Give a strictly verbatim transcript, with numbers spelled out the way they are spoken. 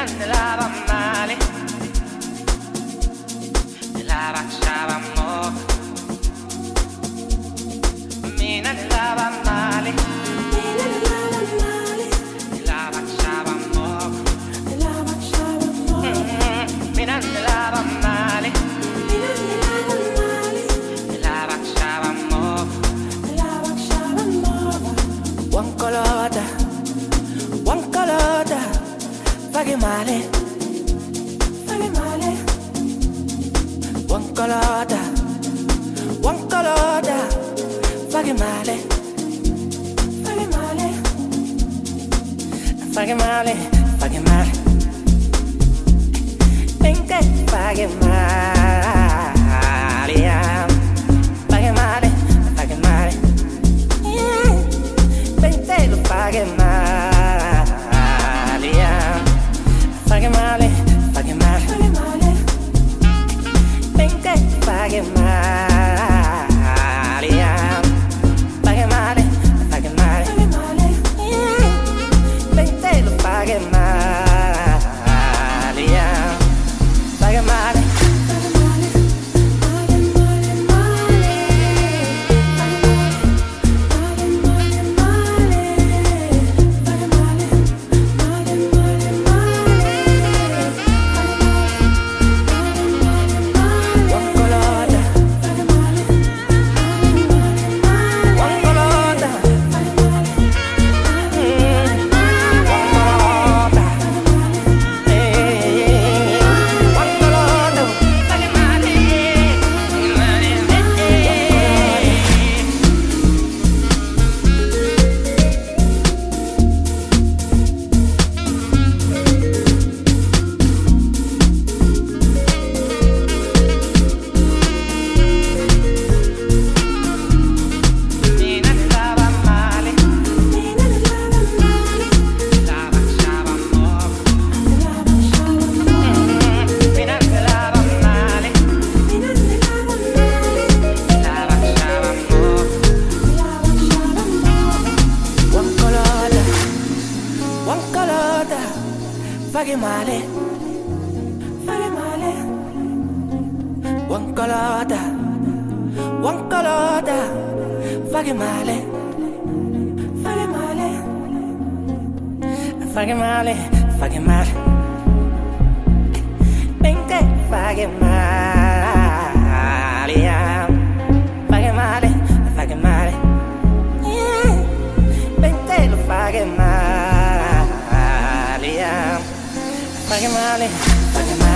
andava male, me la baciavamo, me ne andava male, me la baciavamo, me ne andava male, me la baciavamo, one colada, one colada, faghe male, faghe male, one colada, one colada, faghe male, faghe male, faghe male, faghe male, finché faghe male, faghe male, faghe male, finché lo faghe male, faghe male, faghe male, faghe male, finché faghe male. Faghe male, faghe male, one colada, one colada, faghe male, faghe male, faghe male, faghe male, finché faghe male, faghe male, faghe male, finché lo faghe male. Faghe male, faghe male.